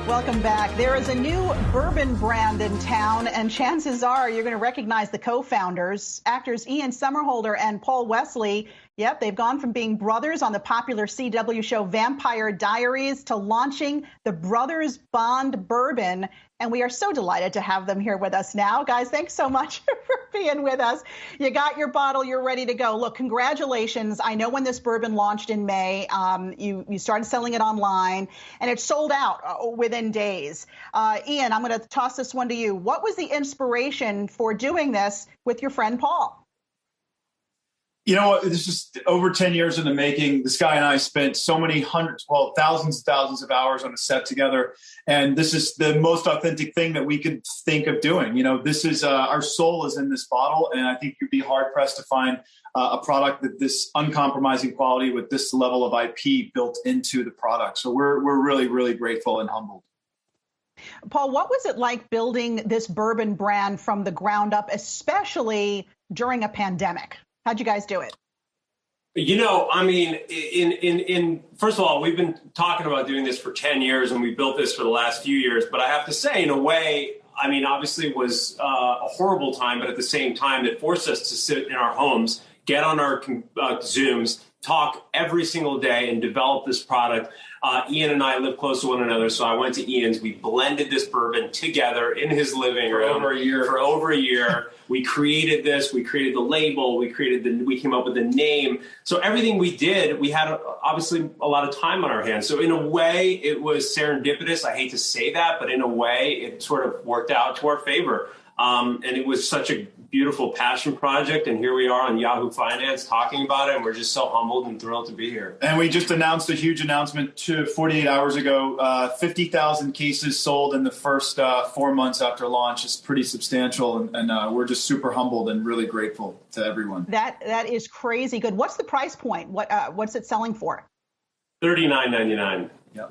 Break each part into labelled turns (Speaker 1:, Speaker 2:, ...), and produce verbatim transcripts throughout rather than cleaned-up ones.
Speaker 1: Welcome back. There is a new bourbon brand in town, and chances are you're going to recognize the co-founders, actors Ian Somerhalder and Paul Wesley. Yep, they've gone from being brothers on the popular C W show Vampire Diaries to launching the Brothers Bond Bourbon. And we are so delighted to have them here with us now. Guys, thanks so much for being with us. You got your bottle. You're ready to go. Look, congratulations. I know when this bourbon launched in May, um, you, you started selling it online, and it sold out uh, within days. Uh, Ian, I'm going to toss this one to you. What was the inspiration for doing this with your friend Paul?
Speaker 2: You know what? This is over ten years in the making. This guy and I spent so many hundreds, well, thousands and thousands of hours on a set together. And this is the most authentic thing that we could think of doing. You know, this is uh, our soul is in this bottle. And I think you'd be hard pressed to find uh, a product that this uncompromising quality with this level of I P built into the product. So we're, we're really, really grateful and humbled.
Speaker 1: Paul, what was it like building this bourbon brand from the ground up, especially during a pandemic? How'd you guys do it?
Speaker 3: You know, I mean, in, in, in, first of all, we've been talking about doing this for ten years, and we built this for the last few years. But I have to say, in a way, I mean, obviously it was uh, a horrible time, but at the same time, it forced us to sit in our homes, get on our uh, Zooms, talk every single day, and develop this product. Uh, Ian and I live close to one another, so I went to Ian's. We blended this bourbon together in his living room
Speaker 2: for over a year.
Speaker 3: For over a year. We created this. We created the label. We created the. We came up with the name. So everything we did, we had obviously a lot of time on our hands. So in a way, it was serendipitous. I hate to say that, but in a way, it sort of worked out to our favor. Um, and it was such a beautiful passion project. And here we are on Yahoo Finance talking about it. And we're just so humbled and thrilled to be here.
Speaker 2: And we just announced a huge announcement to forty-eight hours ago. Uh, fifty thousand cases sold in the first uh, four months after launch. It's pretty substantial. And, and uh, we're just super humbled and really grateful to everyone.
Speaker 1: That That is crazy good. What's the price point? What uh, What's it selling for?
Speaker 3: thirty-nine ninety-nine.
Speaker 2: Yep.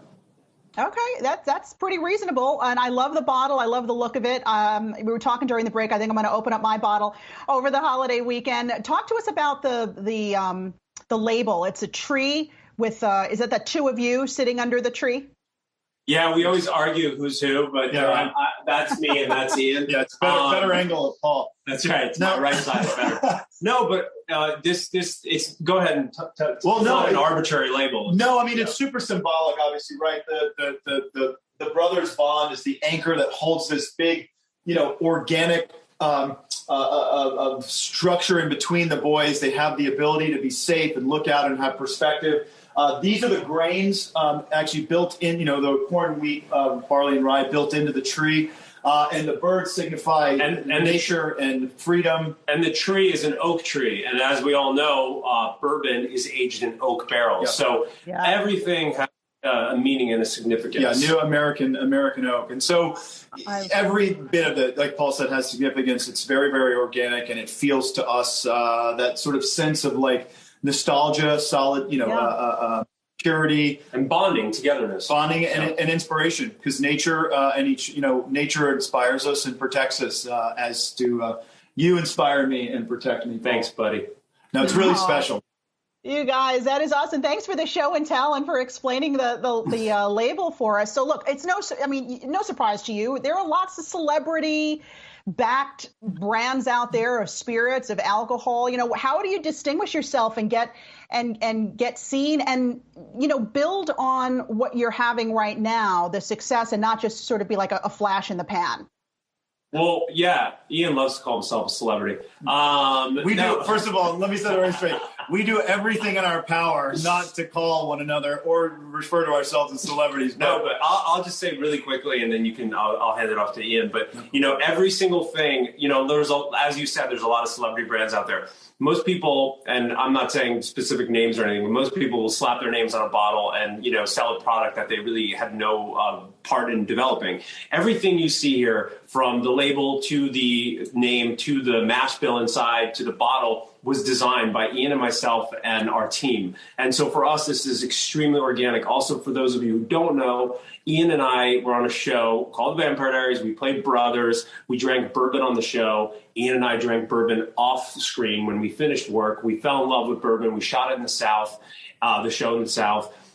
Speaker 1: Okay, that, that's pretty reasonable. And I love the bottle. I love the look of it. Um, we were talking during the break. I think I'm going to open up my bottle over the holiday weekend. Talk to us about the the um, the label. It's a tree with, uh, is it the two of you sitting under the tree?
Speaker 3: Yeah, we always argue who's who, but
Speaker 2: yeah,
Speaker 3: uh,
Speaker 2: right.
Speaker 3: I, that's me and that's Ian.
Speaker 2: Yeah, it's better,
Speaker 3: um,
Speaker 2: better angle of Paul.
Speaker 3: That's right. It's
Speaker 2: no.
Speaker 3: my right side is better. No, but uh, this, this, it's, go ahead and t- t-
Speaker 2: well,
Speaker 3: it's
Speaker 2: no,
Speaker 3: not an
Speaker 2: it,
Speaker 3: arbitrary label.
Speaker 2: No, I mean,
Speaker 3: yeah.
Speaker 2: It's super symbolic, obviously, right? The, the, the, the, the brothers bond is the anchor that holds this big, you know, organic um, uh, uh, uh, structure in between the boys. They have the ability to be safe and look out and have perspective. Uh, these are the grains um, actually built in, you know, the corn, wheat, uh, barley, and rye built into the tree. Uh, and the birds signify
Speaker 3: and, and
Speaker 2: nature
Speaker 3: the,
Speaker 2: and freedom.
Speaker 3: And the tree is an oak tree. And as we all know, uh, bourbon is aged in oak barrels.
Speaker 2: Yeah.
Speaker 3: So
Speaker 1: yeah.
Speaker 3: everything has uh, a meaning and a significance.
Speaker 2: Yeah, new American American oak. And so I've, every bit of it, like Paul said, has significance. It's very, very organic, and it feels to us uh, that sort of sense of like nostalgia, solid, you know,
Speaker 1: yeah.
Speaker 2: uh, uh, purity,
Speaker 3: and bonding, togetherness,
Speaker 2: bonding,
Speaker 3: yeah.
Speaker 2: and, and inspiration. Because nature uh, and each, you know, nature inspires us and protects us, uh, as do uh, you inspire me and protect me. Paul.
Speaker 3: Thanks, buddy.
Speaker 2: No, it's really
Speaker 1: oh.
Speaker 2: special.
Speaker 1: You guys, that is awesome. Thanks for the show and tell and for explaining the the, the uh, label for us. So look, it's no, I mean, no surprise to you. There are lots of celebrity backed brands out there of spirits, of alcohol. You know, how do you distinguish yourself and get and and get seen and, you know, build on what you're having right now, the success, and not just sort of be like a, a flash in the pan?
Speaker 3: Well, yeah, Ian loves to call himself a celebrity. Um,
Speaker 2: we
Speaker 3: no.
Speaker 2: do. First of all, let me set it right straight. We do everything in our power not to call one another or refer to ourselves as celebrities.
Speaker 3: No, but I'll, I'll just say really quickly, and then you can. I'll, I'll hand it off to Ian. But you know, every single thing. You know, there's a, as you said, there's a lot of celebrity brands out there. Most people, and I'm not saying specific names or anything, but most people will slap their names on a bottle and, you know, sell a product that they really had no uh, part in developing. Everything you see here, from the label to the name to the mash bill inside to the bottle, was designed by Ian and myself and our team. And so for us, this is extremely organic. Also, for those of you who don't know, Ian and I were on a show called Vampire Diaries. We played brothers. We drank bourbon on the show. Ian and I drank bourbon off screen when we finished work. We fell in love with bourbon. We shot it in the South, uh, the show in the South.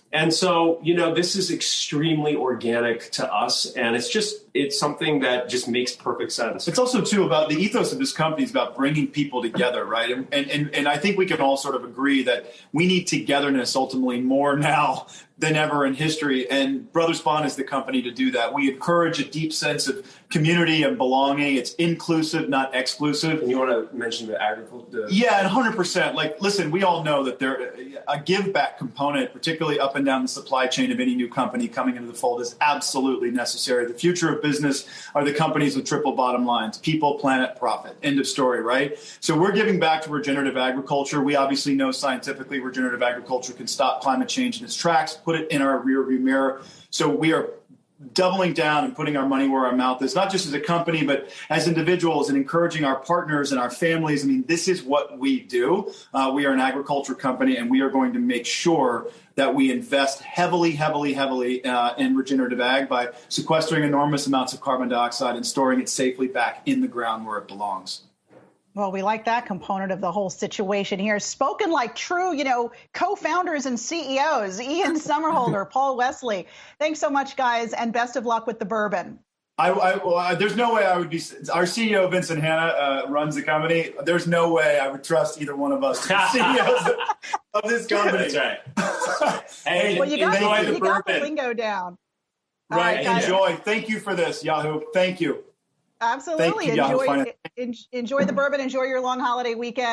Speaker 3: And so, you know, this is extremely organic to us, and it's just, it's something that just makes perfect sense.
Speaker 2: It's also, too, about the ethos of this company is about bringing people together, right? And, and, and I think we can all sort of agree that we need togetherness ultimately more now than ever in history. And Brothers Bond is the company to do that. We encourage a deep sense of community and belonging. It's inclusive, not exclusive.
Speaker 3: And you want to mention the agriculture?
Speaker 2: Yeah, and one hundred percent. Like, listen, we all know that there a give back component, particularly up and down the supply chain of any new company coming into the fold, is absolutely necessary. The future of business are the companies with triple bottom lines: people, planet, profit. End of story, right? So we're giving back to regenerative agriculture. We obviously know scientifically regenerative agriculture can stop climate change in its tracks, put it in our rearview mirror. So we are doubling down and putting our money where our mouth is, not just as a company, but as individuals, and encouraging our partners and our families. I mean, this is what we do. Uh, we are an agriculture company, and we are going to make sure that we invest heavily, heavily, heavily uh, in regenerative ag by sequestering enormous amounts of carbon dioxide and storing it safely back in the ground where it belongs.
Speaker 1: Well, we like that component of the whole situation here. Spoken like true, you know, co-founders and C E Os, Ian Somerhalder, Paul Wesley. Thanks so much, guys, and best of luck with the bourbon.
Speaker 2: I, I, well, there's no way I would be. Our C E O, Vincent Hanna, uh, runs the company. There's no way I would trust either one of us to be C E Os of this company.
Speaker 3: That's right. Hey,
Speaker 1: well, you got,
Speaker 3: enjoy
Speaker 1: the,
Speaker 3: the
Speaker 1: you got the
Speaker 3: bourbon.
Speaker 1: lingo down. All
Speaker 2: Right,
Speaker 1: guys.
Speaker 2: enjoy. Thank you for this, Yahoo. Thank you.
Speaker 1: Absolutely.
Speaker 2: Thank you, Yahoo
Speaker 1: enjoy,
Speaker 2: Finance.
Speaker 1: enjoy the bourbon. Enjoy your long holiday weekend.